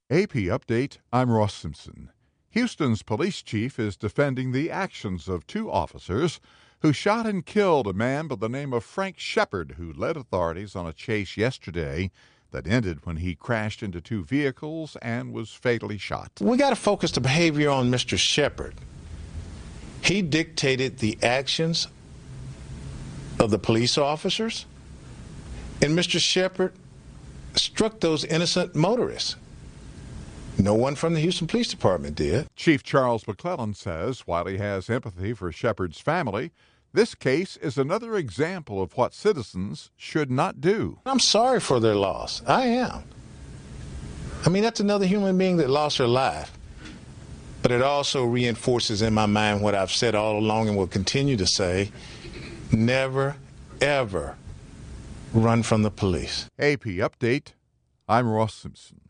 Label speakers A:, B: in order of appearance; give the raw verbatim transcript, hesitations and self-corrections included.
A: A P Update, I'm Ross Simpson. Houston's police chief is defending the actions of two officers who shot and killed a man by the name of Frank Shepard, who led authorities on a chase yesterday that ended when he crashed into two vehicles and was fatally shot.
B: We got to focus the behavior on Mister Shepard. He dictated the actions of the police officers, and Mister Shepard struck those innocent motorists. No one from the Houston Police Department did.
A: Chief Charles McClellan says while he has empathy for Shepard's family, this case is another example of what citizens should not do.
B: I'm sorry for their loss. I am. I mean, that's another human being that lost her life. But it also reinforces in my mind what I've said all along and will continue to say: never, ever run from the police.
A: A P Update, I'm Ross Simpson.